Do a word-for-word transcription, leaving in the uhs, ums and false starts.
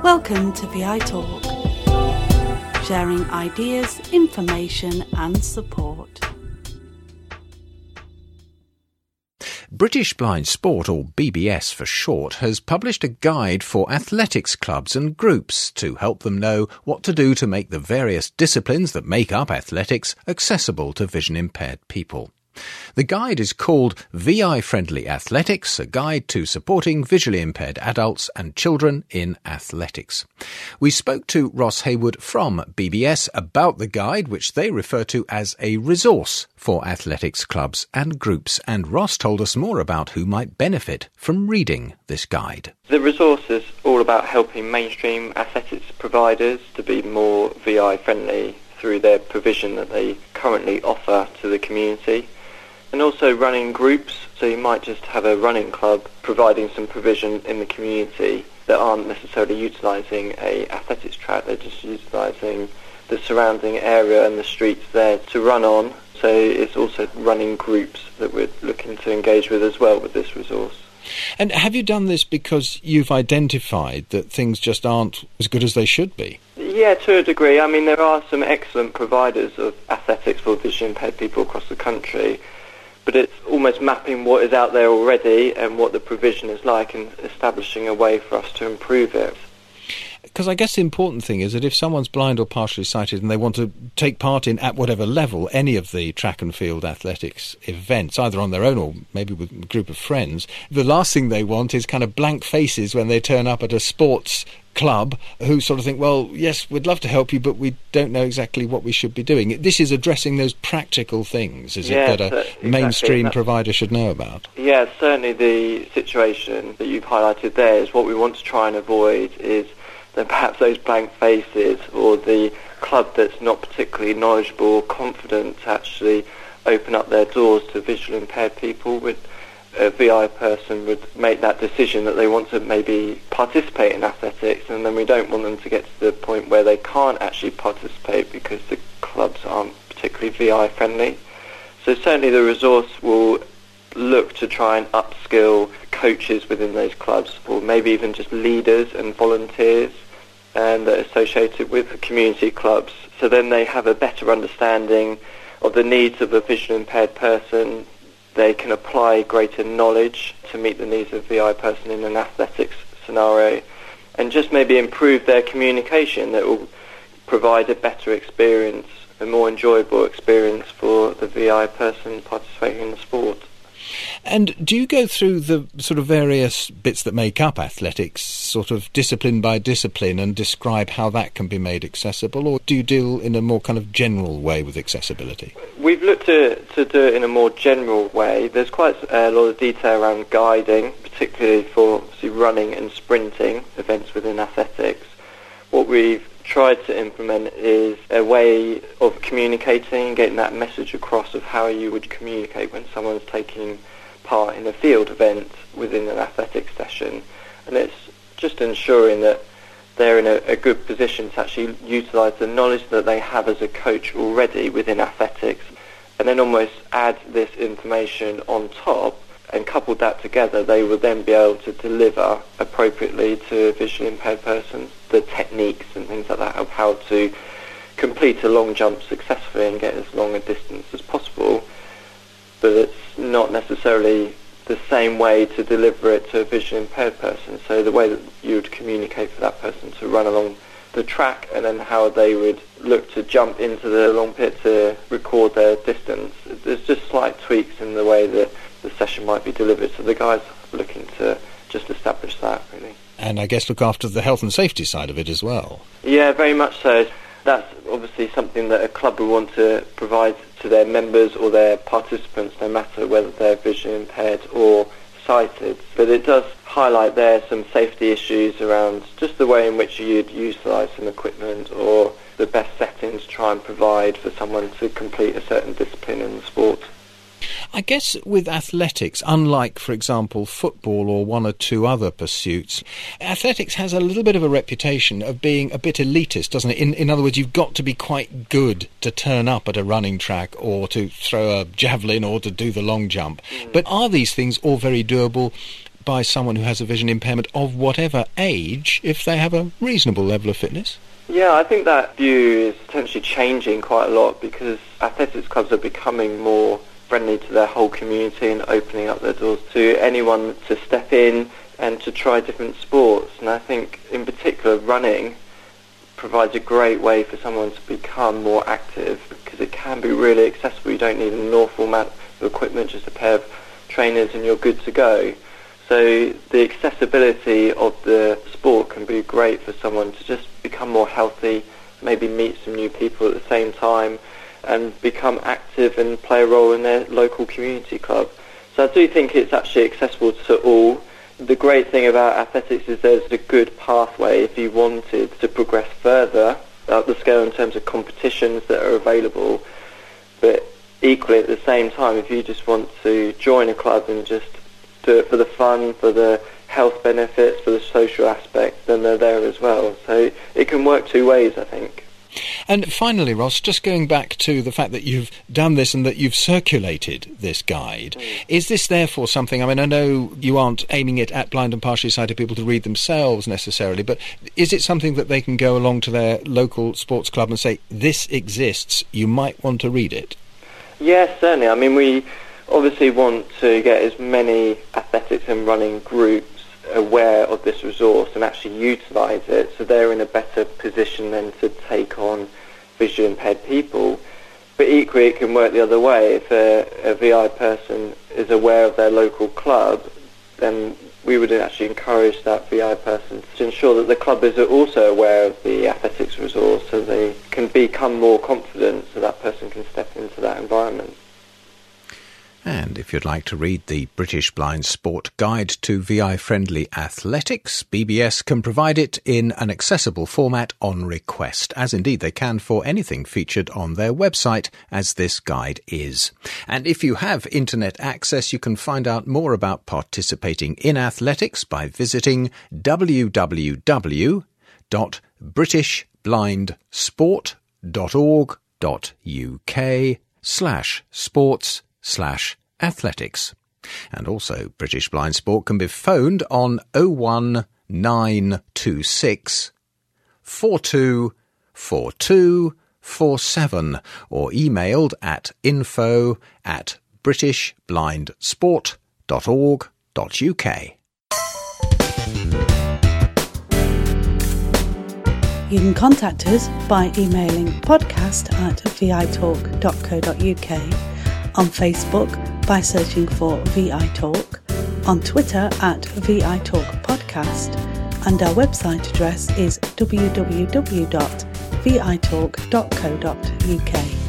Welcome to V I Talk, sharing ideas, information and support. British Blind Sport, or B B S for short, has published a guide for athletics clubs and groups to help them know what to do to make the various disciplines that make up athletics accessible to vision-impaired people. The guide is called V I-Friendly Athletics, a guide to supporting visually impaired adults and children in athletics. We spoke to Ross Hayward from B B S about the guide, which they refer to as a resource for athletics clubs and groups, and Ross told us more about who might benefit from reading this guide. The resource is all about helping mainstream athletics providers to be more V I-friendly through their provision that they currently offer to the community. And also running groups, so you might just have a running club providing some provision in the community that aren't necessarily utilising a athletics track, they're just utilising the surrounding area and the streets there to run on. So it's also running groups that we're looking to engage with as well with this resource. And have you done this because you've identified that things just aren't as good as they should be? Yeah, to a degree. I mean, there are some excellent providers of athletics for visually impaired people across the country, but it's almost mapping what is out there already and what the provision is like and establishing a way for us to improve it. Because I guess the important thing is that if someone's blind or partially sighted and they want to take part in, at whatever level, any of the track and field athletics events, either on their own or maybe with a group of friends, the last thing they want is kind of blank faces when they turn up at a sports club who sort of think, well, yes, we'd love to help you, but we don't know exactly what we should be doing. This is addressing those practical things, is yeah, it, that a exactly. mainstream That's, provider should know about? Yeah, certainly the situation that you've highlighted there is what we want to try and avoid is that perhaps those blank faces or the club that's not particularly knowledgeable or confident to actually open up their doors to visually impaired people. Would a V I person would make that decision that they want to maybe participate in athletics, and then we don't want them to get to the point where they can't actually participate because the clubs aren't particularly V I friendly. So certainly the resource will look to try and upskill coaches within those clubs, or maybe even just leaders and volunteers and that are associated with the community clubs, so then they have a better understanding of the needs of a visually impaired person. They can apply greater knowledge to meet the needs of a V I person in an athletics scenario, and just maybe improve their communication that will provide a better experience, a more enjoyable experience for the V I person participating in the sport. And do you go through the sort of various bits that make up athletics, sort of discipline by discipline, and describe how that can be made accessible, or do you deal in a more kind of general way with accessibility? We've looked to, to do it in a more general way. There's quite a lot of detail around guiding, particularly for see, running and sprinting events within athletics. What we've tried to implement is a way of communicating, getting that message across of how you would communicate when someone's taking part in a field event within an athletics session. And it's just ensuring that they're in a, a good position to actually utilise the knowledge that they have as a coach already within athletics, and then almost add this information on top, and couple that together, they will then be able to deliver appropriately to a visually impaired person the techniques and things like that of how to complete a long jump successfully and get as long a distance as possible. But it's not necessarily the same way to deliver it to a visually impaired person. So the way that you would communicate for that person to run along the track, and then how they would look to jump into the long pit to record their distance, there's just slight tweaks in the way that the session might be delivered. So the guys are looking to just establish that, really. And I guess look after the health and safety side of it as well. Yeah, very much so. That's obviously something that a club would want to provide to their members or their participants, no matter whether they're visually impaired or sighted. But it does highlight there some safety issues around just the way in which you'd utilise some equipment, or the best settings to try and provide for someone to complete a certain discipline in the sport. I guess with athletics, unlike, for example, football or one or two other pursuits, athletics has a little bit of a reputation of being a bit elitist, doesn't it? In, in other words, you've got to be quite good to turn up at a running track or to throw a javelin or to do the long jump. Mm. But are these things all very doable by someone who has a vision impairment of whatever age if they have a reasonable level of fitness? Yeah, I think that view is potentially changing quite a lot because athletics clubs are becoming more friendly to their whole community and opening up their doors to anyone to step in and to try different sports. And I think in particular running provides a great way for someone to become more active because it can be really accessible. You don't need an awful amount of equipment, just a pair of trainers and you're good to go. So the accessibility of the sport can be great for someone to just become more healthy, maybe meet some new people at the same time and become active and play a role in their local community club. So I do think it's actually accessible to all. The great thing about athletics is there's a good pathway if you wanted to progress further up the scale in terms of competitions that are available. But equally at the same time, if you just want to join a club and just do it for the fun, for the health benefits, for the social aspect, then they're there as well. So it can work two ways, I think. And finally, Ross, just going back to the fact that you've done this and that you've circulated this guide, mm. is this therefore something, I mean, I know you aren't aiming it at blind and partially sighted people to read themselves necessarily, but is it something that they can go along to their local sports club and say, this exists, you might want to read it? Yes, certainly. I mean, we obviously want to get as many athletics and running groups aware of this resource and actually utilise it so they're in a better position then to take on visually impaired people. But equally it can work the other way. If a, a V I person is aware of their local club, then we would actually encourage that V I person to ensure that the club is also aware of the athletics resource so they can become more confident so that person can step into that environment. And if you'd like to read the British Blind Sport Guide to V I-Friendly Athletics, B B S can provide it in an accessible format on request, as indeed they can for anything featured on their website, as this guide is. And if you have internet access, you can find out more about participating in athletics by visiting w w w dot british blind sport dot org dot u k slash sports slash athletics. And also British Blind Sport can be phoned on oh one nine two six four two four two four seven or emailed at info at british blind sport dot org dot u k. You can contact us by emailing podcast at v i talk dot co dot u k, on Facebook by searching for V I Talk, on Twitter at V I Talk Podcast, and our website address is w w w dot v i talk dot co dot u k.